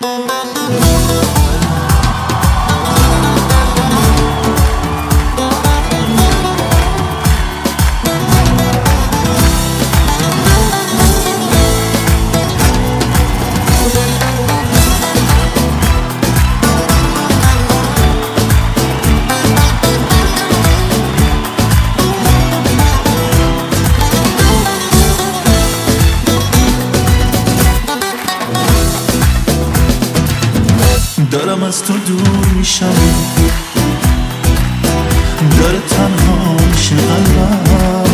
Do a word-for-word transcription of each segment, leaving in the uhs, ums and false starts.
دارم از تو دور میشم، داره تنها میشه قلبم،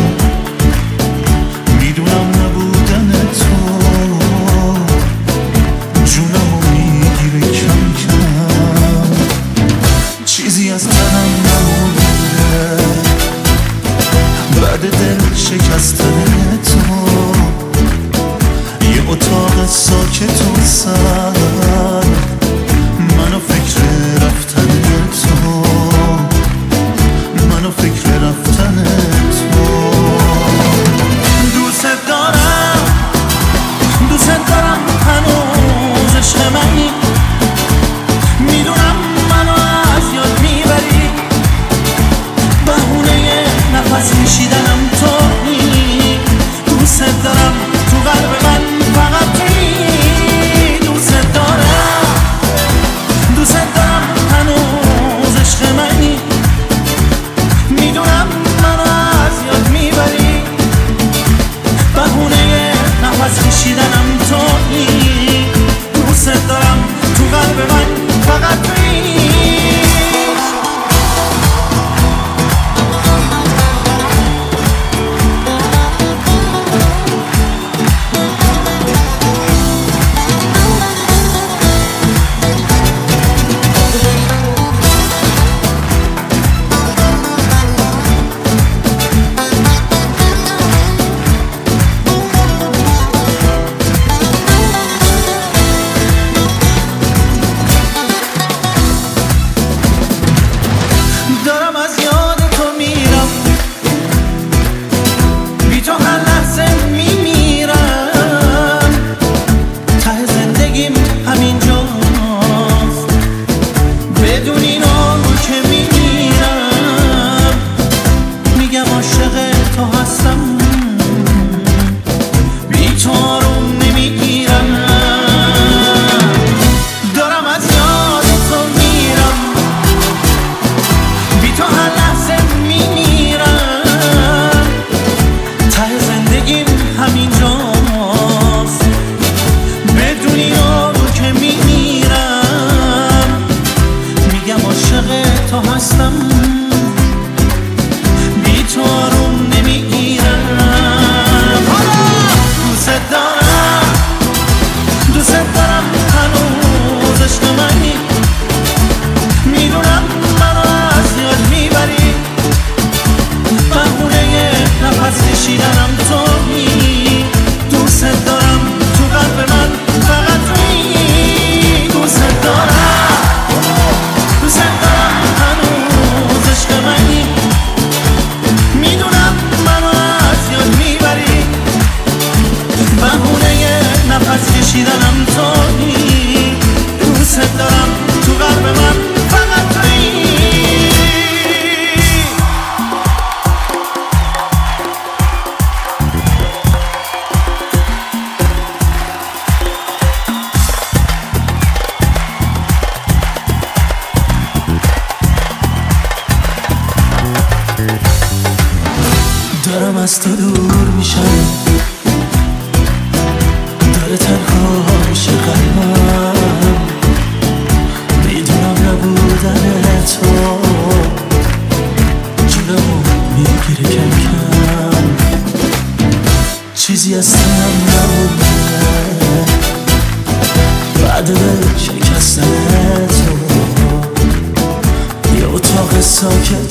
میدونم نبودن تو جونمو میگیره کم کم، چیزی از تنم نمونده بعد دل شکستن تو، یه اتاق ساکت و سر منو فکر رفتن تو، منو فکر رفتن تو. دوست دارم دوست دارم هنوز عشق منی، میدونم منو از یاد میبری، بهونه نفس کشیدنم تویی، دوست دارم تو قلب من فقط تویی، دوست دارم دوست دارم هنوز عشق منی، میدونم منو از یاد میبری، بهونه نفس کشیدنم تویی، دوست دارم تو قلب من فقط تویی. دارم از تو دور میشم، داره تنها میشه قلبم، میدونم نبودن تو جونمو میگیره کم کم، چیزی از تنم نمونده بعد دل شکستن تو، یه اتاق ساکت